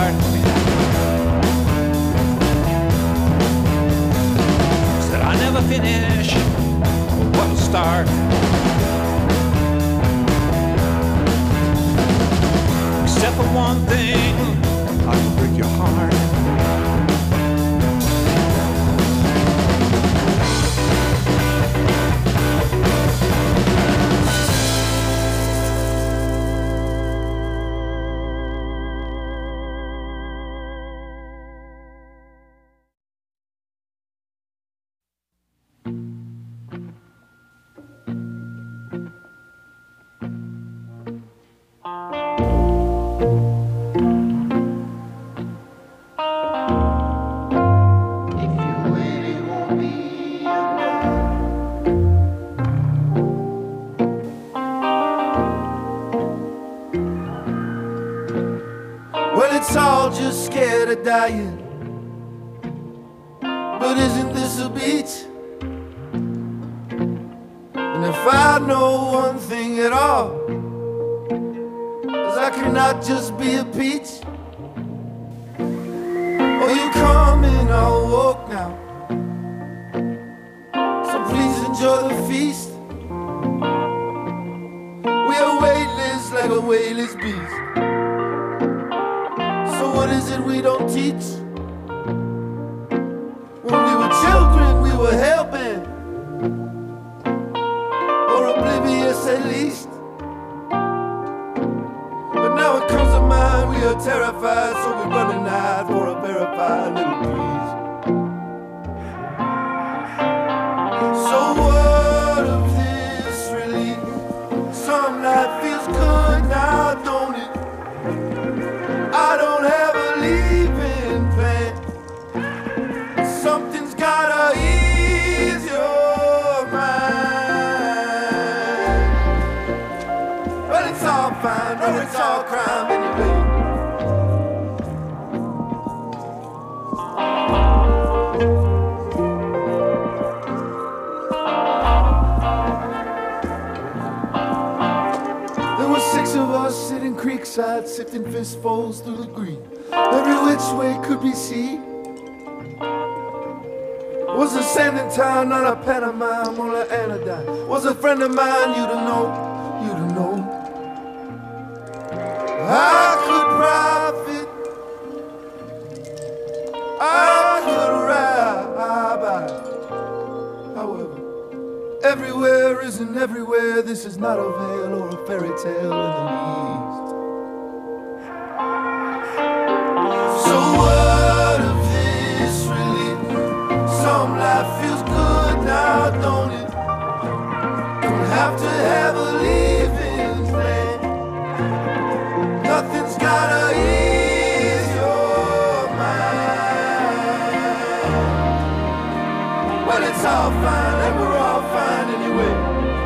start. Said I never finish what'll start. Except for one thing, I can break your heart. It's all just scared of dying. But isn't this a beach? And if I know one thing at all, is I cannot just be a peach. Oh, you come in, I'll walk now. So please enjoy the feast. We are weightless like a weightless beast. What is it we don't teach? When we were children, we were hell-bent, or oblivious at least. But now it comes to mind, we are terrified, so we're running out for a verified little breeze. So what of this relief? Some life feels good now, don't it? I don't have a leaving plan. Something's gotta ease your mind. But it's all fine, or it's all crime anyway. There were 6 of us sitting creekside, sifting fistfuls through the green. Every which way could be seen. Was a sanding town, not a pantomime, or an anodyne. Was a friend of mine, you to know, you to know. I could profit, I could rabbi. However, everywhere isn't everywhere. This is not a veil or a fairy tale in the least. So what of this relief? Some life feels good now, don't it? Don't have to have a leaving plan. Nothing's gotta ease your mind. Well, it's all fine and we're all fine anyway.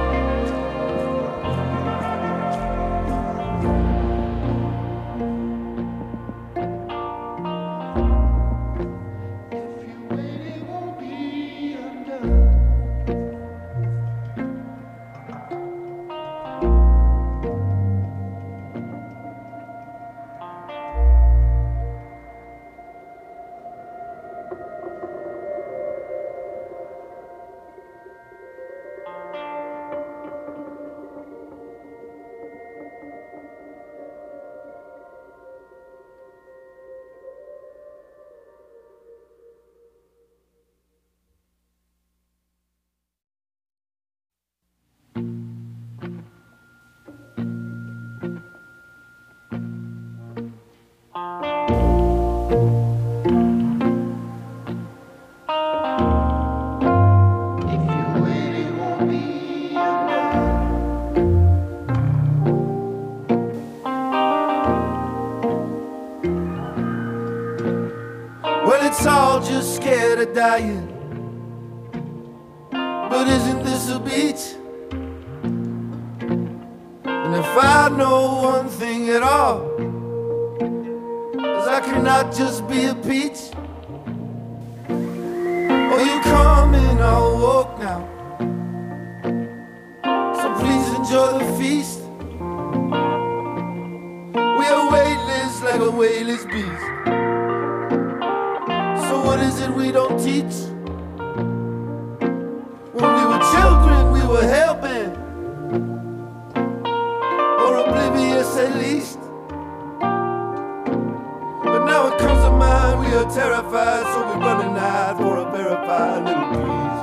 It's all just scared of dying. But isn't this a beach? And if I know one thing at all, is I cannot just be a peach. Oh, you come in, I'll walk now. So please enjoy the feast. We are weightless like like a whaley's beast. So what is it we don't teach? When we were children, we were hell-bent, or oblivious at least. But now it comes to mind, we are terrified, so we're running out for a verified little piece.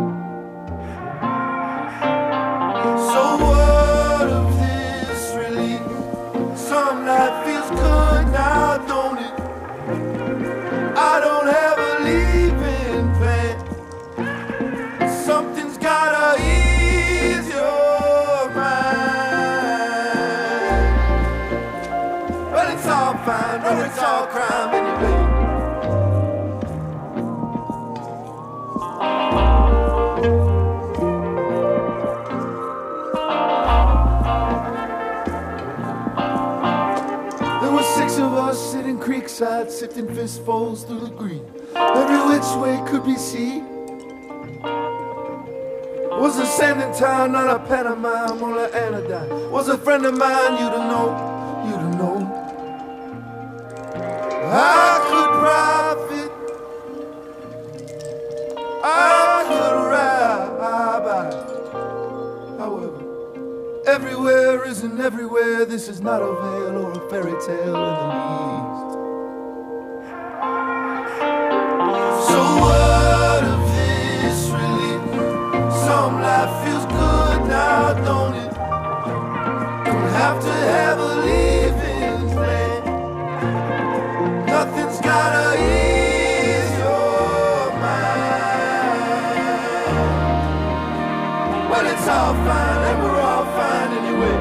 So what of this really? Some life feels good now, don't it? I don't have a leaving plan. Something's gotta ease your mind. Well, it's all fine, or it's all crime anyway. There were 6 of us sitting creekside, sifting fistfuls through the green. Every which way could be seen. Was a sanding town, not a pantomime, or an anodyne. Was a friend of mine, you to know, you to know. I could profit, I could ride. However, everywhere isn't everywhere. This is not a veil or a fairy tale in the least. So what of this really? Some life feels good now, don't it? Don't have to have a leaving plan. Nothing's gotta ease your mind. Well, it's all fine, and we're all fine anyway.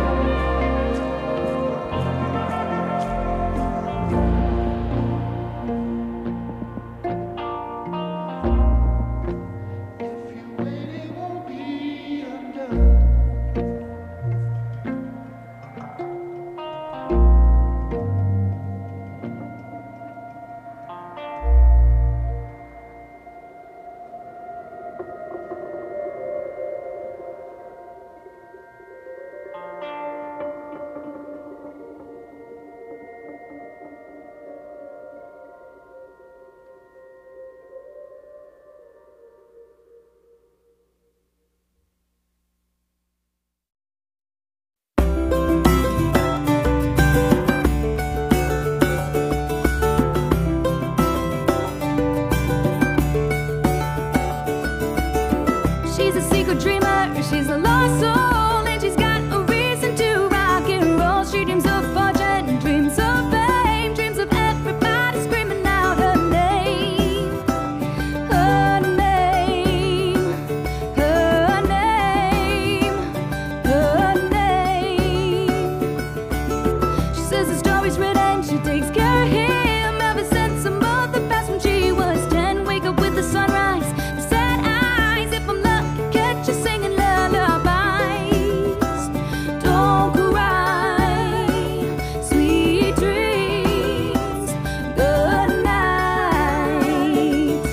She's a secret dreamer, she's a lost soul, and she's got a reason to rock and roll. She dreams of fortune, dreams of fame, dreams of everybody screaming out her name. Her name, her name, her name. She says the story's written, she takes care of him ever since her mother passed when she was 10. Wake up with the sunrise, the sad eyes, if I'm lucky, catch you singing lullabies. Don't cry, sweet dreams, good night.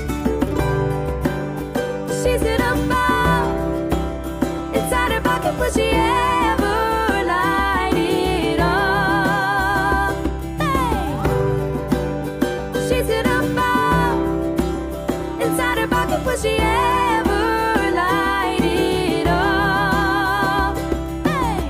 She's in a bowl inside her pocket, will she ever light it up? Hey. She's in a bowl inside her pocket, will she ever light it up? Hey.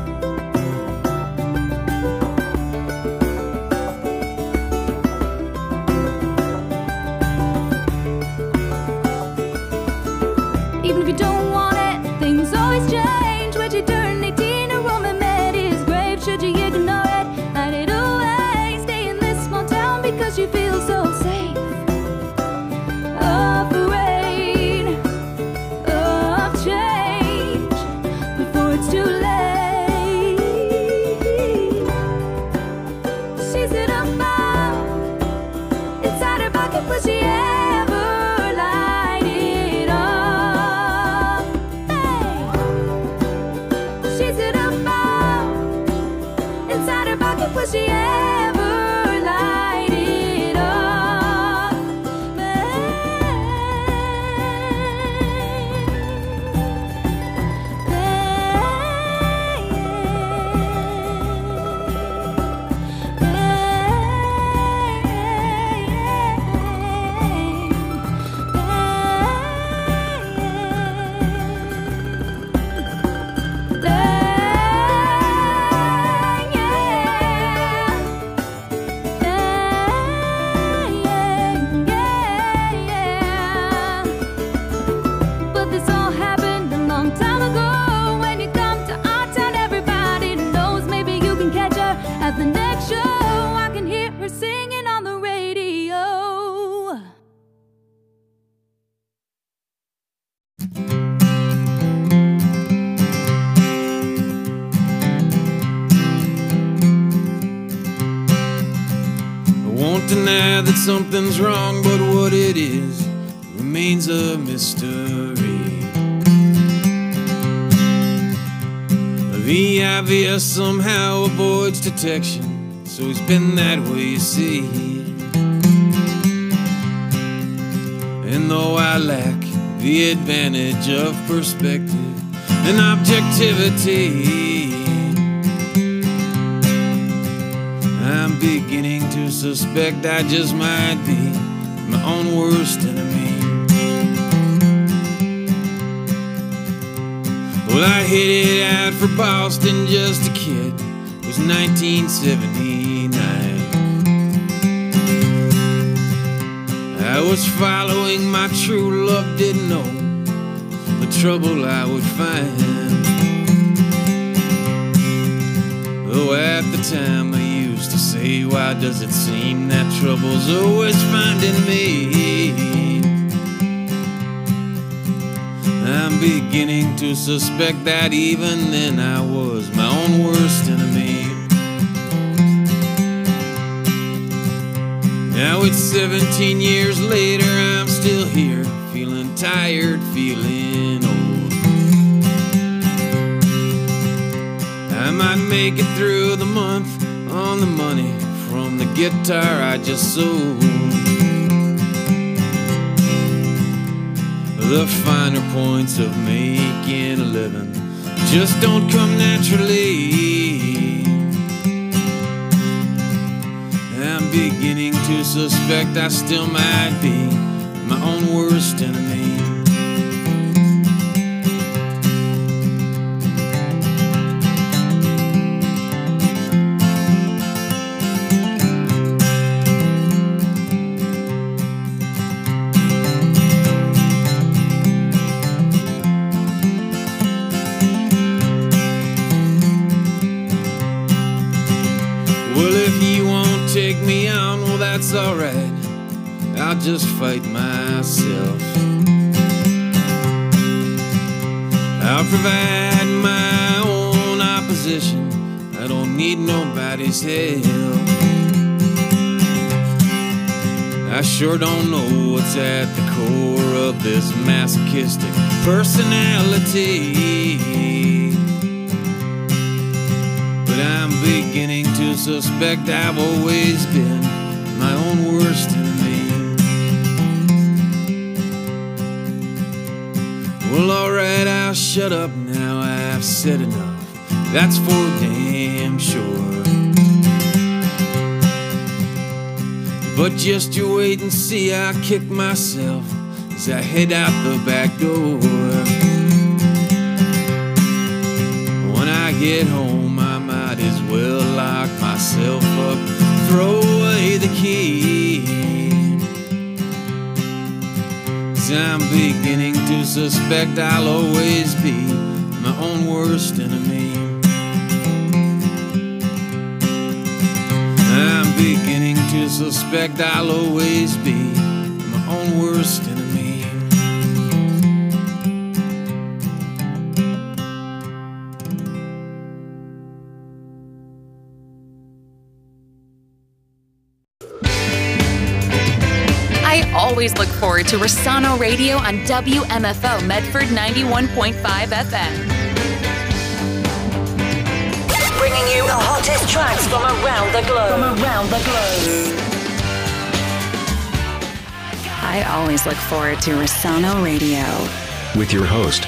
Even if you don't want it, things always change. When you turn 18, a woman met his grave. Should you ignore it, hide it away? Stay in this small town because you feel so safe. Afraid of change before it's too late. She's in a bowl inside her pocket, will she ever light it up? Hey. She's in a bowl inside her pocket, will she ever light it up? knowing now that something's wrong, but what it is remains a mystery. The IVS somehow avoids detection, so it's been that way, you see. And though I lack the advantage of perspective and objectivity, I'm beginning to suspect I just might be my own worst enemy. Well, I headed out for Boston just a kid. It was 1979. I was following my true love, didn't know the trouble I would find. Though at the time I used to say, why does it seem that trouble's always finding me? I'm beginning to suspect that even then I was my own worst enemy. Now it's 17 years later, I'm still here, feeling tired, feeling old. I might make it through the month on the money from the guitar I just sold. The finer points of making a living just don't come naturally. I'm beginning to suspect I still might be my own worst enemy. Take me on, well that's alright, I'll just fight myself. I'll provide my own opposition, I don't need nobody's help. I sure don't know what's at the core of this masochistic personality, but I'm beginning to suspect I've always been my own worst enemy. Well, alright, I'll shut up now, I've said enough, that's for damn sure. But just you wait and see, I'll kick myself as I head out the back door. When I get home, I might as well lock myself up, throw away the key. 'Cause I'm beginning to suspect I'll always be my own worst enemy. I'm beginning to suspect I'll always be my own worst enemy. I always look forward to Rossano Radio on WMFO Medford 91.5 FM. Bringing you the hottest tracks from around the globe. I always look forward to Rossano Radio. With your host,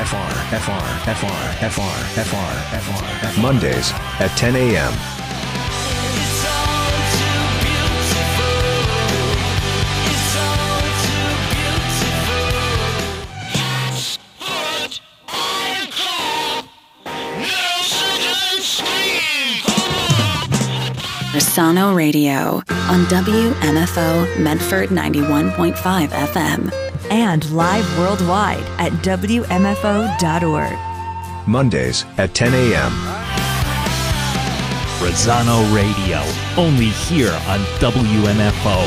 Mondays at 10 a.m. Rossano Radio on WMFO Medford 91.5 FM. And live worldwide at WMFO.org. Mondays at 10 a.m. Rossano Radio, only here on WMFO.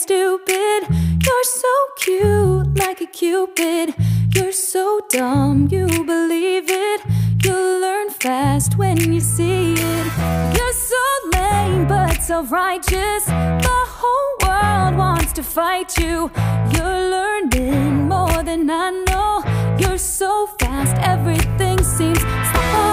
stupid. You're so cute, like a cupid. You're so dumb, you believe it. You'll learn fast when you see it. You're so lame, but self-righteous. The whole world wants to fight you. You're learning more than I know. You're so fast, everything seems slow.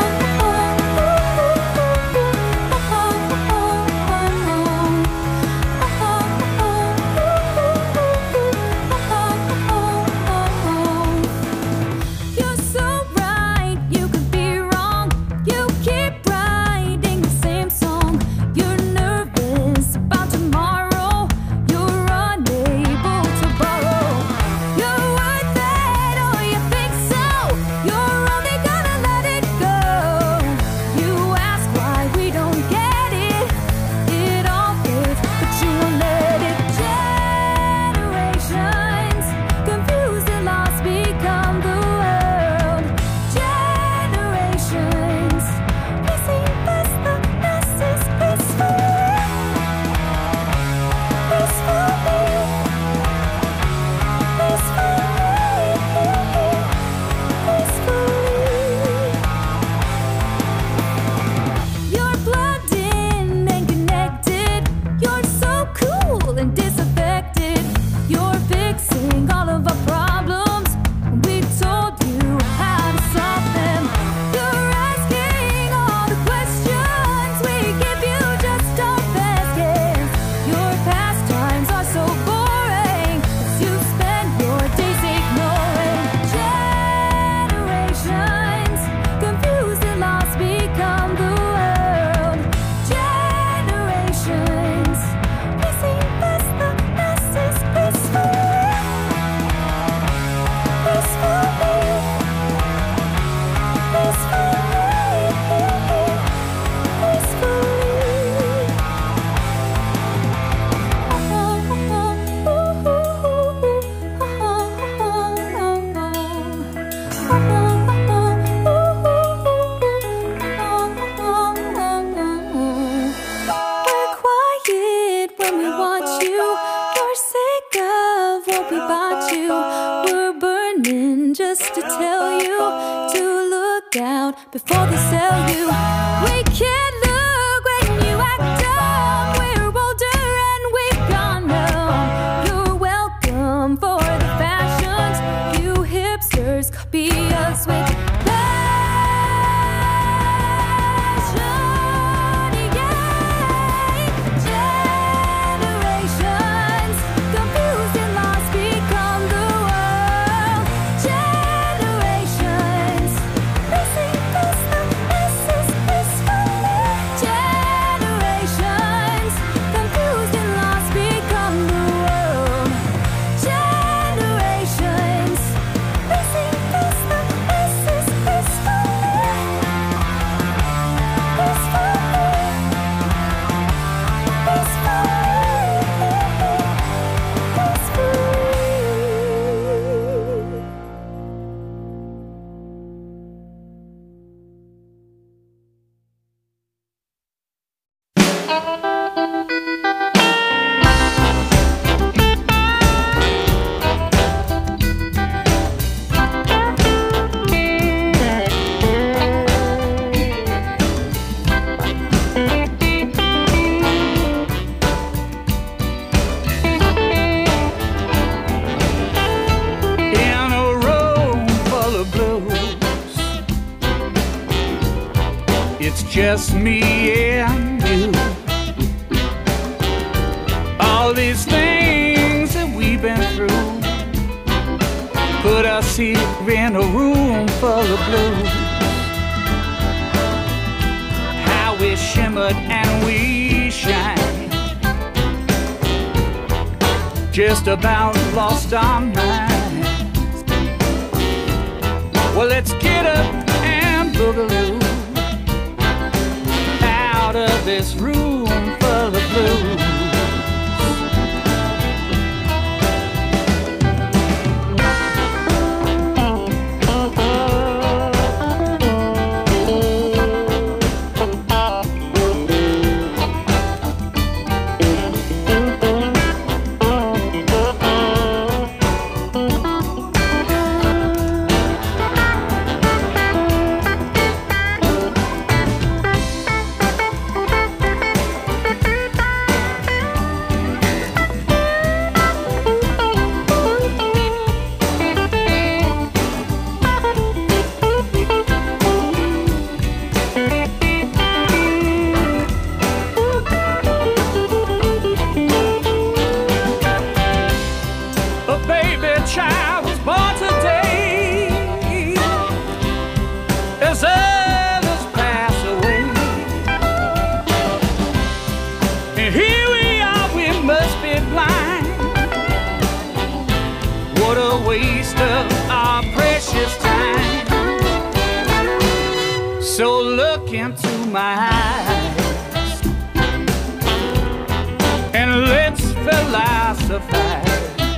Before they sell you, we can't look when you act dumb. We're older and we've gone numb. You're welcome for the fashions. You hipsters copy us with passion, yeah. Generations confused and lost become the world. Generations missing. Generations confused and lost become the world. Generations missing this, this is peacefully. Just me and you. All these things that we've been through put us here in a room full of blues. How we shimmered and we shine, just about lost our minds. Well, let's get up and boogaloo out of this room full of blues. my eyes and let's philosophize.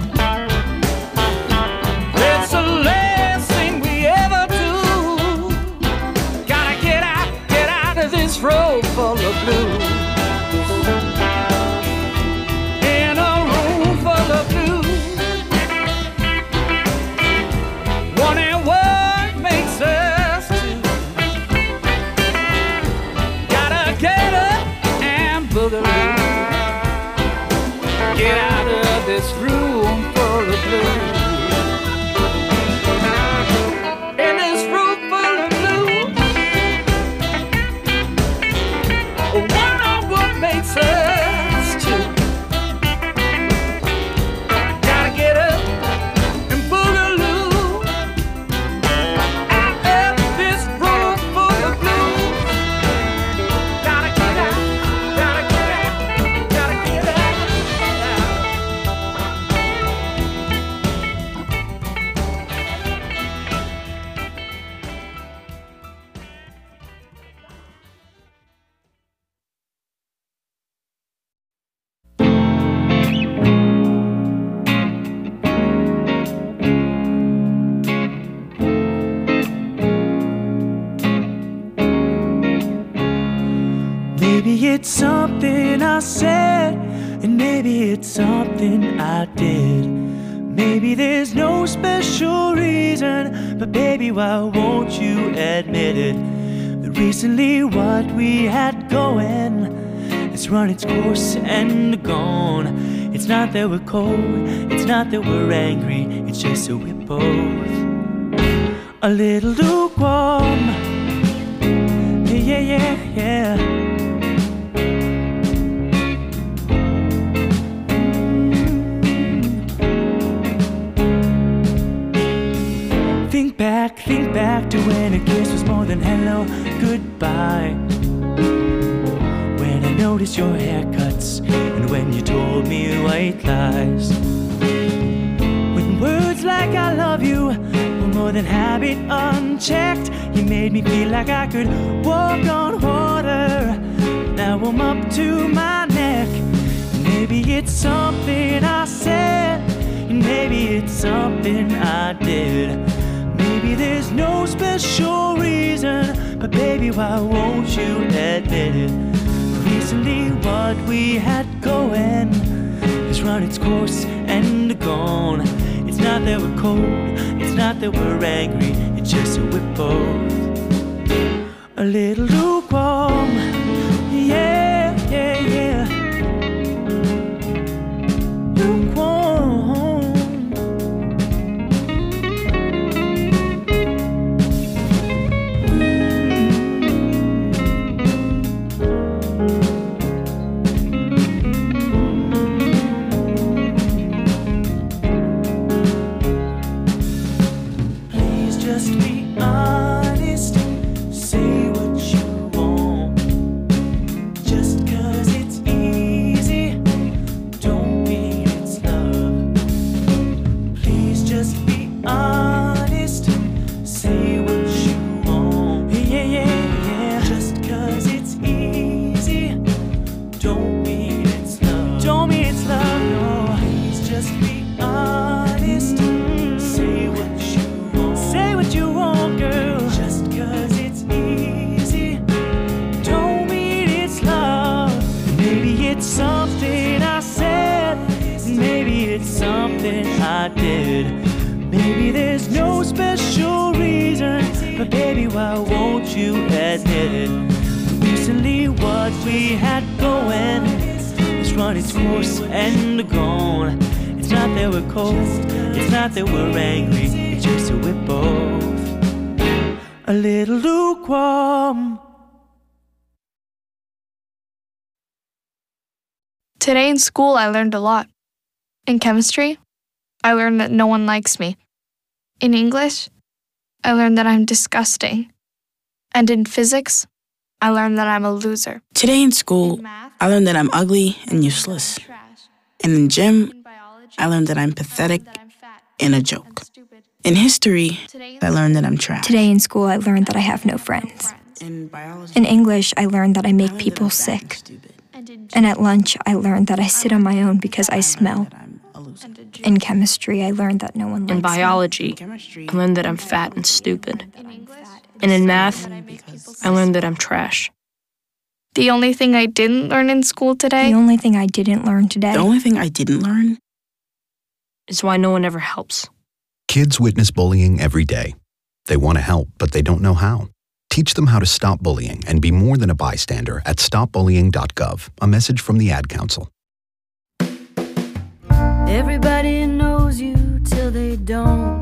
It's the last thing we ever do. Gotta get out of this road full of blues. In a room full of blues. Wondering what makes us two. Gotta get up and boogaloo. Get out of this room full of blues. In this room full of blues. Wonder what makes us two. Gotta get up and boogaloo. Out of this room full of blues. Gotta get out, gotta get out, gotta get out. Maybe it's something I said, and maybe it's something I did. Maybe there's no special reason, but baby, why won't you admit it? That recently what we had going has run its course and gone. It's not that we're cold, it's not that we're angry, it's just that we're both a little lukewarm. Yeah, yeah, yeah, yeah. Think back to when a kiss was more than hello, goodbye. When I noticed your haircuts and when you told me white lies. When words like I love you were more than habit unchecked. You made me feel like I could walk on water. Now I'm up to my neck. Maybe it's something I said, and maybe it's something I did. Maybe there's no special reason, but baby, why won't you admit it? Recently what we had going has run its course and gone. It's not that we're cold, it's not that we're angry, it's just that we're both a little lukewarm. Yeah, yeah, yeah. Lukewarm. I did. Maybe there's no special reason, but baby, why won't you admit it? Recently what we had going has run its course and gone. It's not that we're cold, it's not that we're angry, it's just that we're both a little lukewarm. Today in school, I learned a lot. In chemistry, I learned that no one likes me. In English, I learned that I'm disgusting. And in physics, I learned that I'm a loser. Today in school, I learned that I'm ugly and useless. And in gym, I learned that I'm pathetic and a joke. In history, I learned that I'm trash. Today in school, I learned that I have no friends. In English, I learned that I make people sick. And at lunch, I learned that I sit on my own because I smell. In chemistry, I learned that no one likes me. In biology, I learned that I'm fat and stupid. And in math, I learned that I'm trash. The only thing I didn't learn in school today? The only thing I didn't learn today? The only thing I didn't learn? Is why no one ever helps. Kids witness bullying every day. They want to help, but they don't know how. Teach them how to stop bullying and be more than a bystander at stopbullying.gov. A message from the Ad Council. Everybody knows you till they don't.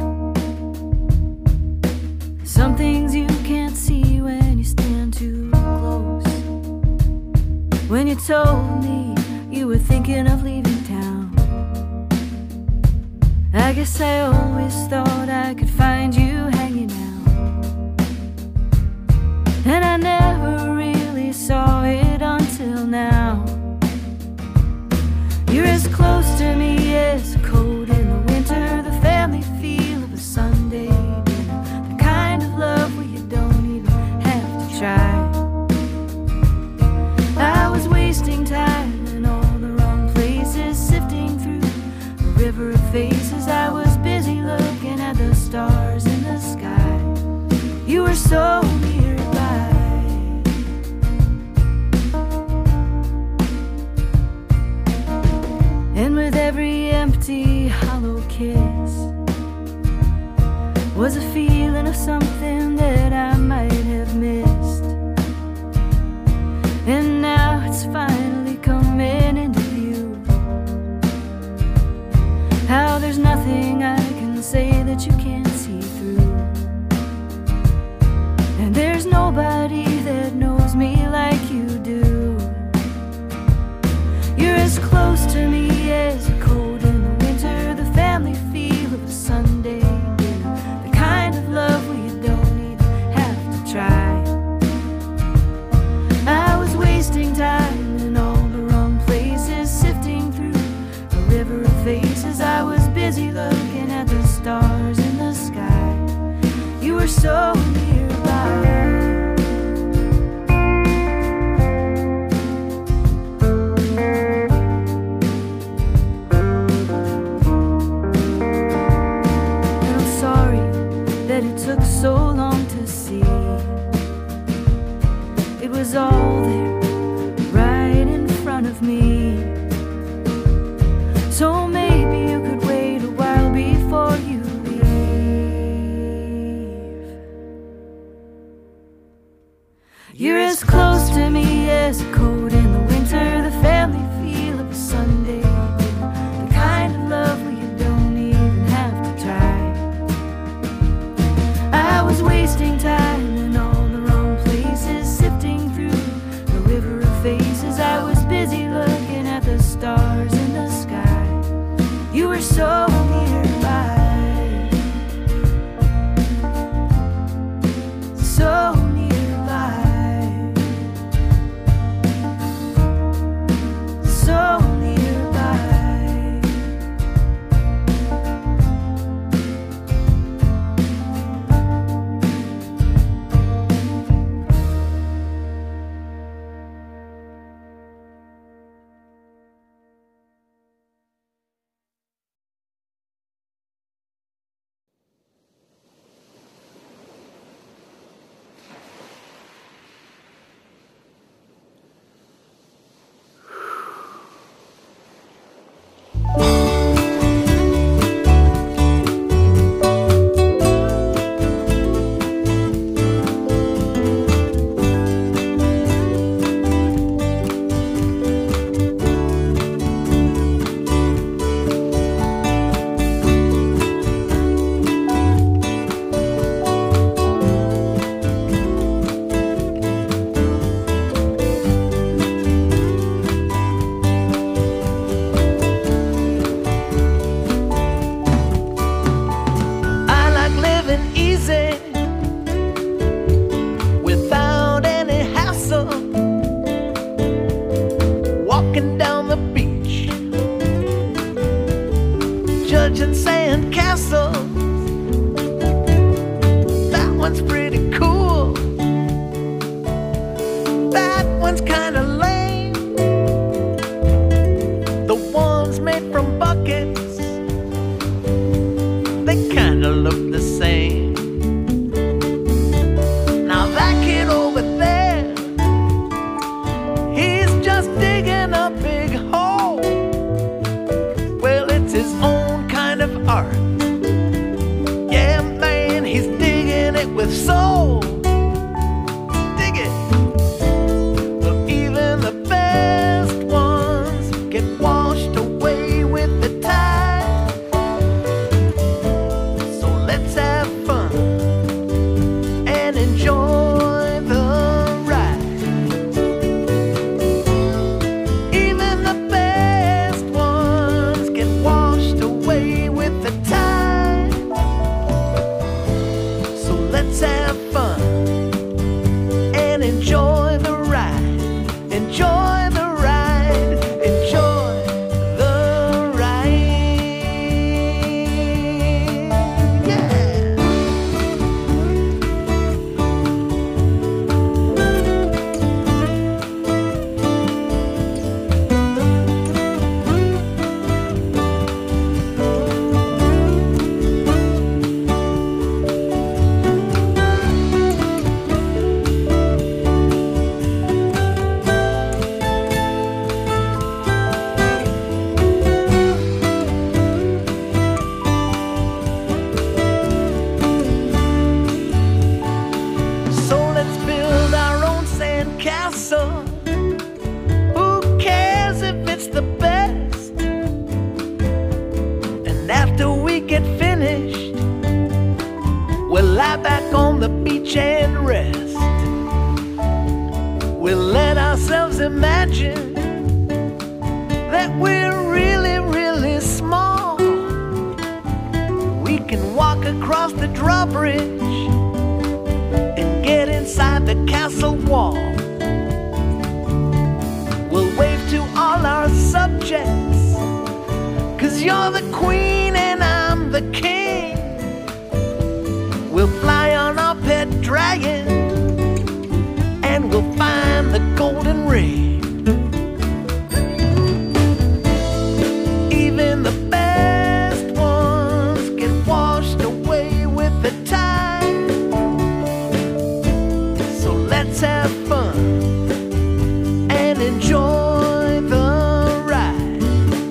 Some things you can't see when you stand too close. When you told me you were thinking of leaving town, I guess I always thought I could find you hanging out. And I never really saw it until now. You're as close to me as cold in the winter, the family feel of a Sunday dinner, the kind of love where you don't even have to try. I was wasting time in all the wrong places, sifting through a river of faces. I was busy looking at the stars in the sky. You were so nearby. And with every empty, hollow kiss was a feeling of something that I might have missed. And now it's finally coming into view, how there's nothing I can say that you can't see through. And there's nobody that knows me like you do. You're as close to me as cold in the winter, the family feel of a Sunday dinner, the kind of love where you don't even have to try. I was wasting time in all the wrong places, sifting through a river of faces. I was busy looking at the stars in the sky. You were so nearby. It took so long to see. It was all there, right in front of me. So maybe you could wait a while before you leave. You're as close to me as cold in the winter, the family feel of a Sunday dinner, the kind of love where you don't even have to try. I was wasting time in all the wrong places, sifting through a river of faces. I was busy looking at the stars in the sky. You were so nearby, so nearby, so nearby. judging sand castles. That one's pretty cool. one's kinda lame. The ones made from buckets, they kinda look the same. Now that kid over there, he's just digging a big hole. Well, it's his own kind of art. Yeah, man, he's digging it with soul. Dig it. But even the best ones get washed away with the tide. So let's have fun and enjoy the ride. Even the best ones get washed away with the tide. So let's have fun and enjoy the ride. Enjoy the ride. Enjoy the ride. Yeah. So let's build our own sandcastle. Who cares if it's the best? And after we get finished, we'll lie back on the beach and rest. We'll let ourselves imagine that we're really, really small. We can walk across the drawbridge and get inside the castle wall. We'll wave to all our subjects, 'cause you're the queen and I'm the king. We'll fly on our pet dragon and we'll find the golden ring. Even the best ones get washed away with the tide. So let's have fun and enjoy the ride.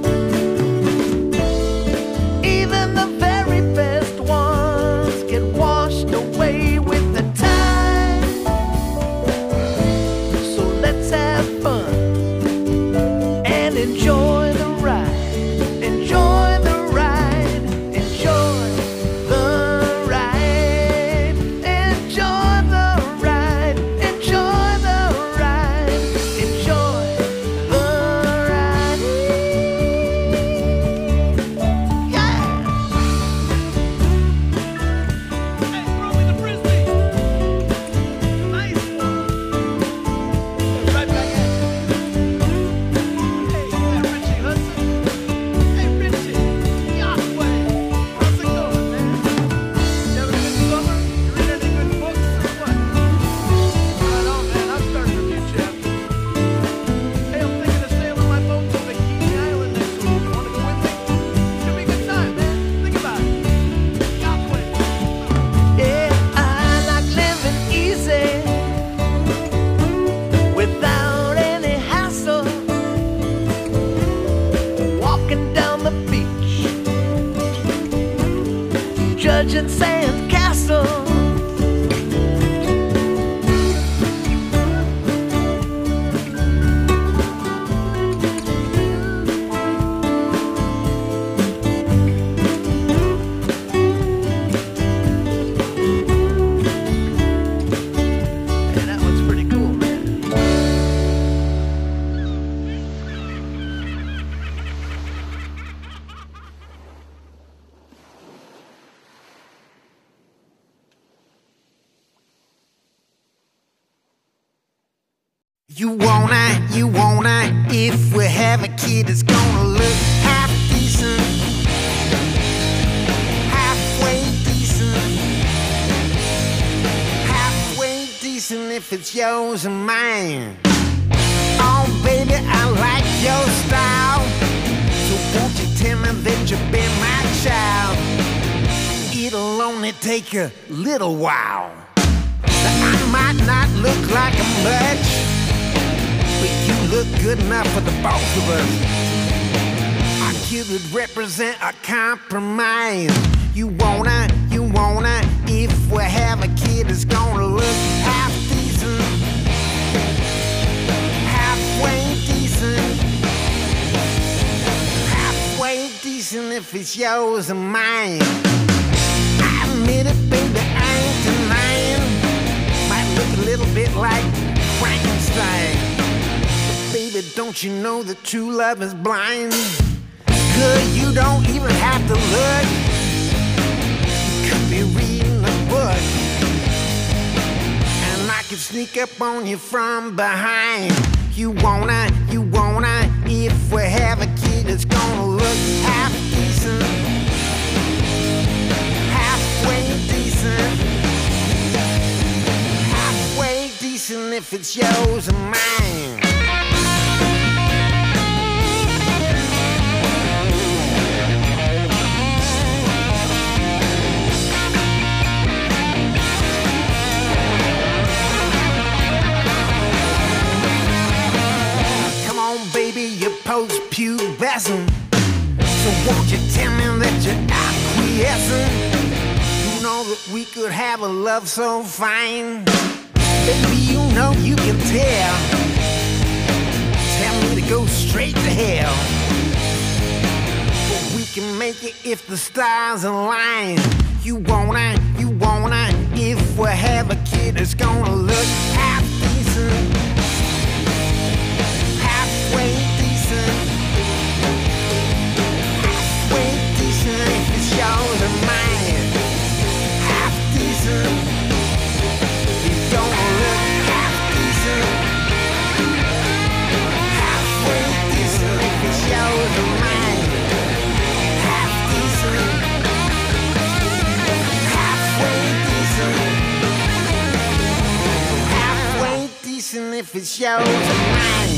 Even the very best ones get washed away with the tide. So let's have fun and enjoy the ride. Enjoy the ride. Enjoy the ride. Enjoy the ride. Enjoy the ride. Enjoy the ride. Yeah. Hey, throw me the frisbee. Nice. Right back at you. Hey, yeah, Richie Hudson. Hey, Richie. Yahweh. How's it going, man? You having a good summer? You read any good books or what? Right on, man. I'm starting a new chapter. Hey, I'm thinking of sailing my boat to Bikini Island next week. Want to go with me? It's gonna be a good time, man. Think about it. Yahweh. Yeah, I like living easy without any hassle. Walking down the beach, judging sand castles. Yeah, that one's pretty cool, man. You wanna, if we have a kid that's gonna look half decent, halfway decent, halfway decent if it's yours and mine. may take a little while. I might not look like a much, but you look good enough for the both of us. Our kid would represent a compromise. You wanna, if we have a kid, it's gonna look half decent, halfway decent, halfway decent if it's yours or mine. I admit it, baby, I ain't denying. Might look a little bit like Frankenstein, but baby, don't you know that true love is blind? 'Cause you don't even have to look. You could be reading a book, and I could sneak up on you from behind. You wanna, if we have a kid, it's gonna look half decent, halfway decent, halfway decent if it's yours or mine. Baby, you're post-pubescent, so won't you tell me that you're acquiescent? You know that we could have a love so fine. Baby, you know you can tell. Tell me to go straight to hell, but we can make it if the stars align. You wanna, if we have a kid, it's gonna look half decent, halfway decent, halfway decent if it's yours or mine. Half decent, it's gonna look half decent, halfway decent if it's yours or mine. Half decent, halfway decent, halfway decent if it's yours or mine.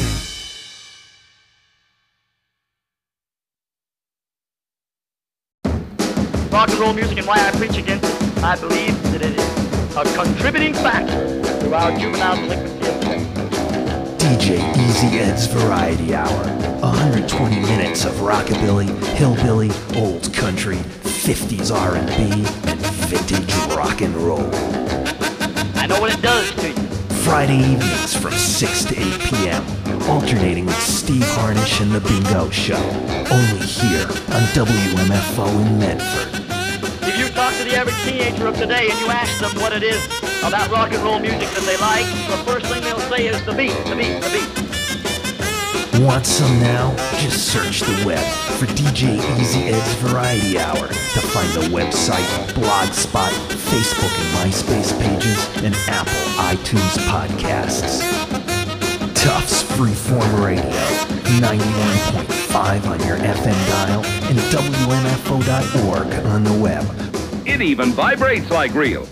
Rock and roll music and why I preach against it. I believe that it is a contributing factor to our juvenile delinquency of today. DJ Easy Ed's Variety Hour. 120 minutes of rockabilly, hillbilly, old country, 50s R&B, and vintage rock and roll. I know what it does to you. Friday evenings from 6 to 8 p.m. Alternating with Steve Harnish and The Bingo Show. Only here on WMFO in Medford. If you talk to the average teenager of today and you ask them what it is about rock and roll music that they like, the first thing they'll say is the beat, the beat, the beat. Want some now? Just search the web for DJ Easy Ed's Variety Hour to find the website, Blogspot, Facebook and MySpace pages, and Apple iTunes podcasts. Tufts Freeform Radio, 91.5 on your FM dial and WMFO.org on the web. It even vibrates like real.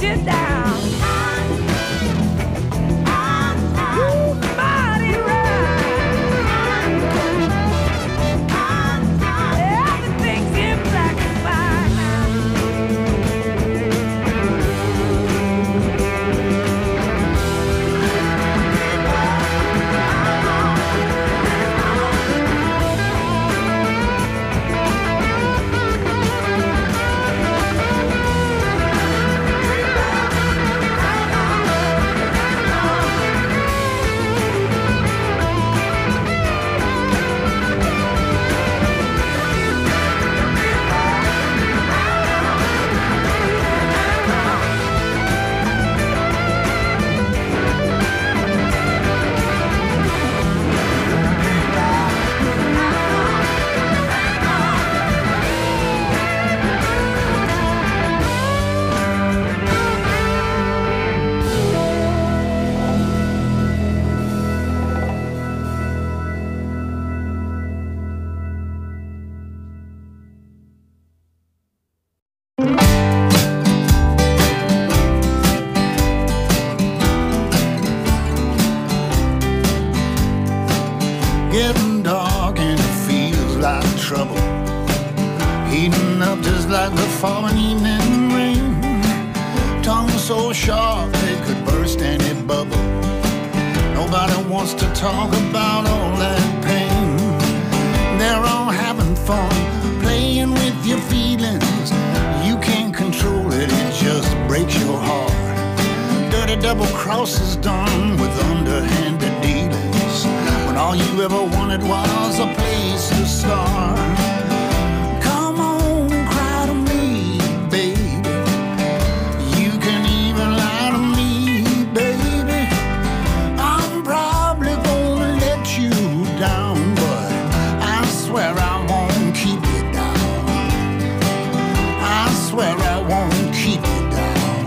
let you down. Ooh, mighty right. Everything's in black and white. Getting dark and it feels like trouble. Heating up just like the falling evening rain. Tongue so sharp they could burst any bubble. Nobody wants to talk about all that pain. They're all having fun, playing with your feelings. You can't control it, it just breaks your heart. Dirty double crosses done with underhanded dealings, when all you ever wanted was a place to start. Come on and cry to me, baby. You can even lie to me, baby. I'm probably gonna let you down, but I swear I won't keep you down. I swear I won't keep you down.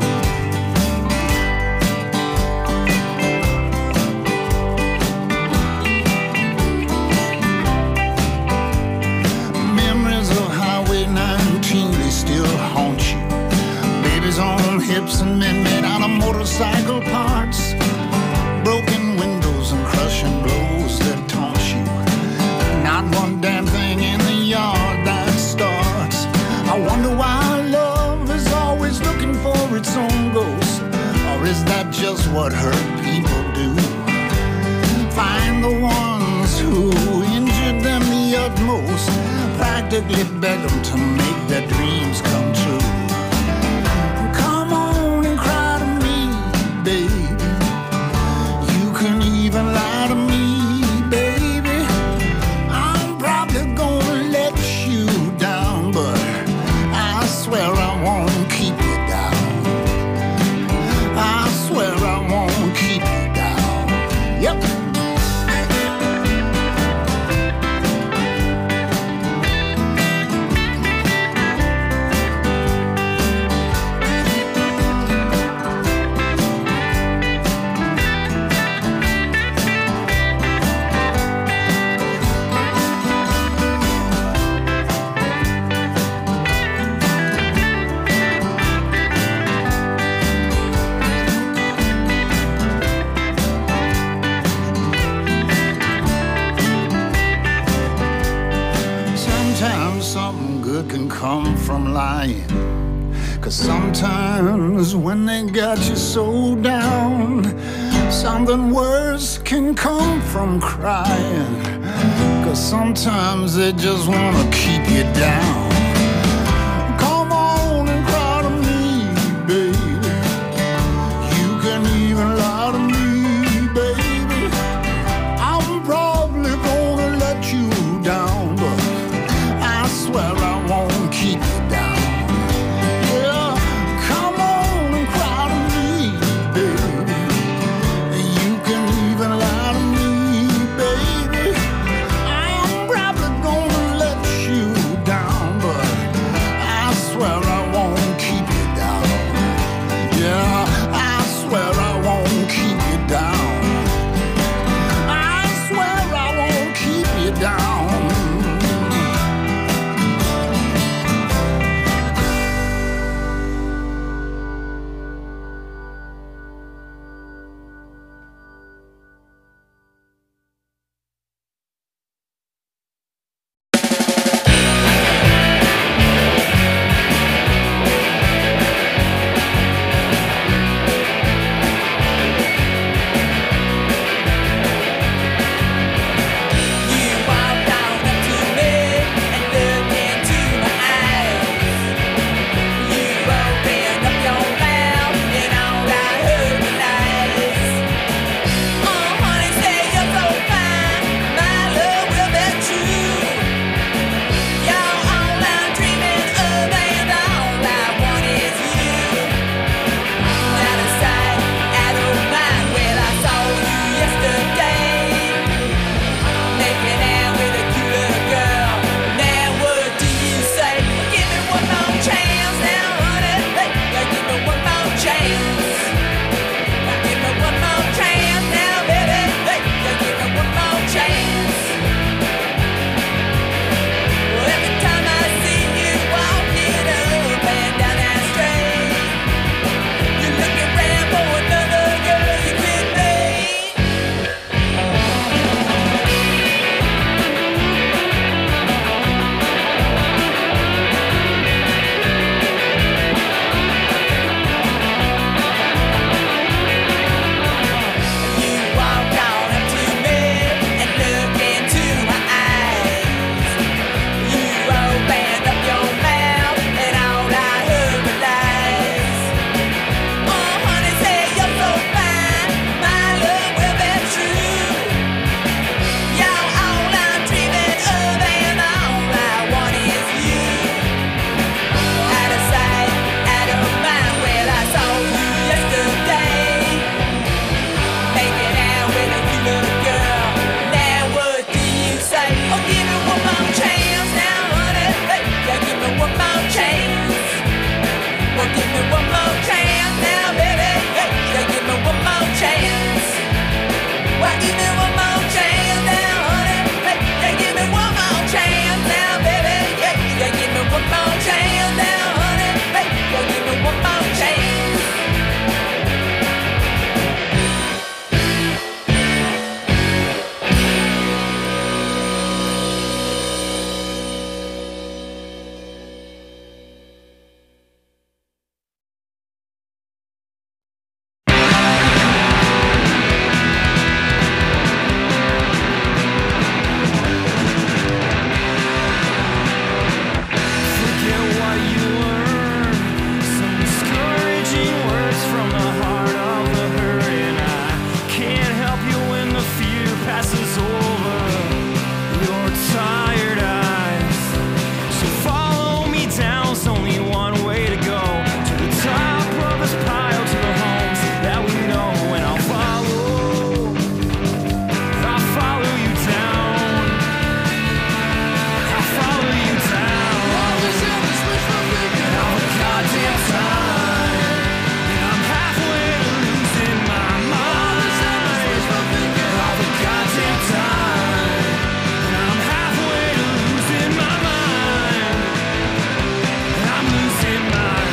On hips and men made out of motorcycle parts, broken windows and crushing blows that taunt you. Not one damn thing in the yard that starts. I wonder why love is always looking for its own ghost, or is that just what hurt people do? Find the ones who injured them the utmost, practically beg them to make their dreams come true. Even lie to me, baby. I'm probably gonna let you down, but I swear I won't keep you down. I swear I won't keep you down. Yep. Something good can come from lying, 'cause sometimes when they got you so down, something worse can come from crying, 'cause sometimes they just wanna keep you down. Come on and cry to me, baby. You can even lie to me, baby. I'm probably gonna let you down, but I swear I won't keep you down. Yeah, come on and cry to me, baby. You can even lie to me, baby. I'm probably gonna let you down, but one way to go, to the top of this pile, to the homes that we know, and I'll follow you down. I'll follow you down. All the goddamn time, and I'm halfway to losing my mind. All the goddamn time, and I'm halfway to losing my mind. And I'm losing mine.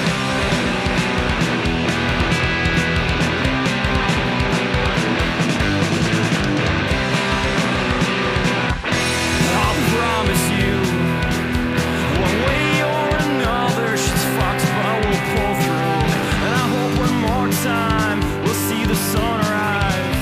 I'll promise you, one way or another, she's fucked, but we'll pull through. And I hope one more time we'll see the sunrise.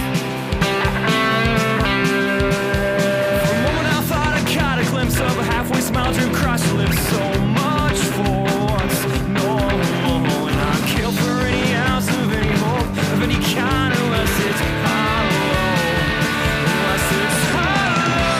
For a moment I thought I caught a glimpse of a halfway smile dream across your lips. So much force, no, and I'd kill for any ounce of any hope of any kind, unless it's hollow, unless it's hollow.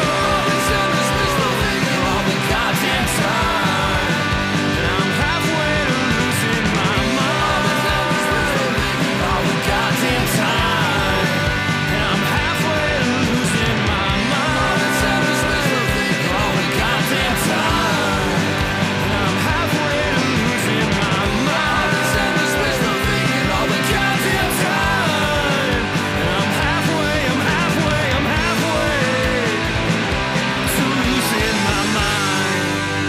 All the goddamn time, and I'm halfway to losing my mind. All the goddamn time, and I'm halfway to losing my mind. All the goddamn time, and I'm halfway to losing my mind. All the goddamn time, and I'm halfway to losing my mind.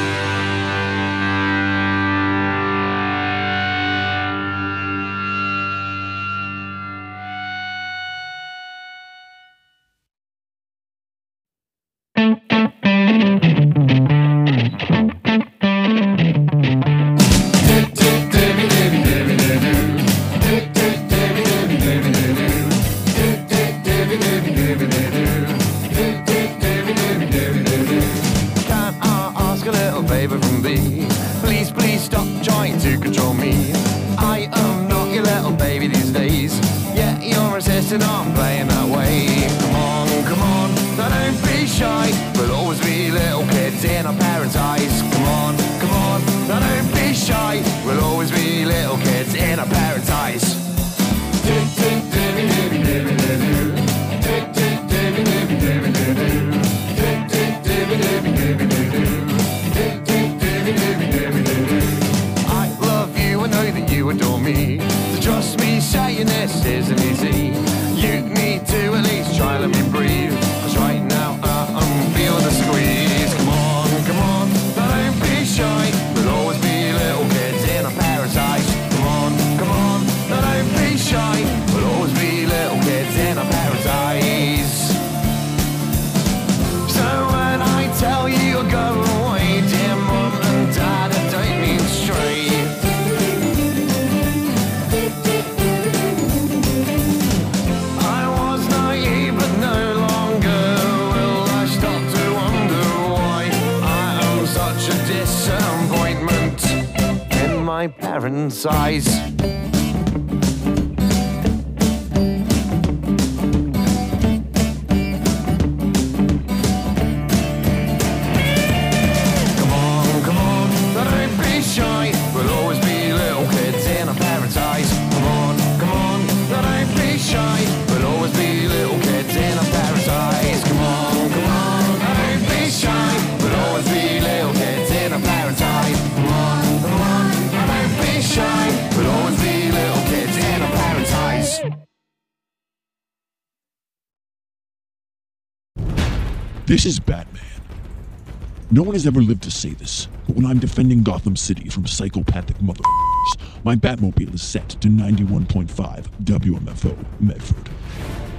Can I ask a little favor from thee? Please, please stop trying to control me. I am not your little baby these days. Yet you're insisting on playing that way. Come on, now don't be shy. We'll always be little kids in our parents' eyes. Come on, now don't be shy. We'll always be little kids in our parents' eyes. I love you, I know that you adore me. So trust me, saying this isn't easy. You need to at least try let me breathe. 'Cause right now feel the squeeze. Come on, now don't be shy. We'll always be little kids in our parents' eyes. Come on, now don't be shy. We'll always be little kids in our parents' eyes. So when I tell you to go away, dear mum and dad, I don't mean straight. I was naive but no longer will I stop to wonder why I am such a disappointment in my parents' eyes. Come on, now don't be shy. We'll always be little kids in our parents' eyes. Come on, now don't be shy. We'll always be little kids in our parents' eyes. Come on, now don't be shy. We'll always be little kids in our parents' eyes. Come on, now don't be shy. We'll always be little kids in our parents' eyes. This is Batman. No one has ever lived to say this, but when I'm defending Gotham City from psychopathic motherfuckers, my Batmobile is set to 91.5 WMFO Medford.